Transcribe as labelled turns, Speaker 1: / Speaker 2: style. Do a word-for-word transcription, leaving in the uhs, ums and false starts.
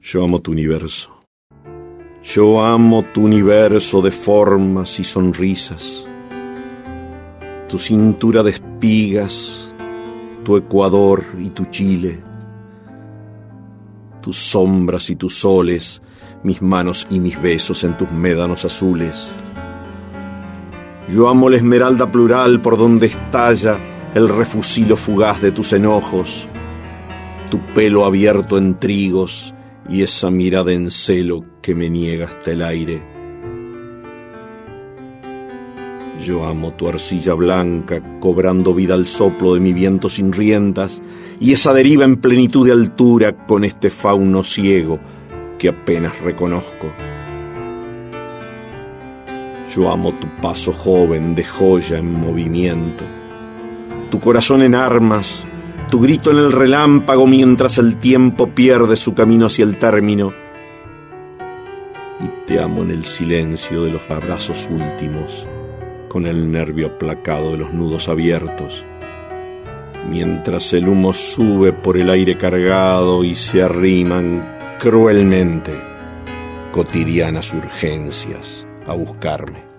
Speaker 1: Yo amo tu universo. Yo amo tu universo de formas y sonrisas. Tu cintura de espigas, tu Ecuador y tu Chile. Tus sombras y tus soles, mis manos y mis besos en tus médanos azules. Yo amo la esmeralda plural por donde estalla el refusilo fugaz de tus enojos, tu pelo abierto en trigos y esa mirada en celo que me niega hasta el aire. Yo amo tu arcilla blanca cobrando vida al soplo de mi viento sin riendas y esa deriva en plenitud de altura con este fauno ciego que apenas reconozco. Yo amo tu paso joven de joya en movimiento, tu corazón en armas, tu grito en el relámpago mientras el tiempo pierde su camino hacia el término. Y te amo en el silencio de los abrazos últimos, con el nervio aplacado de los nudos abiertos, mientras el humo sube por el aire cargado y se arriman cruelmente cotidianas urgencias a buscarme.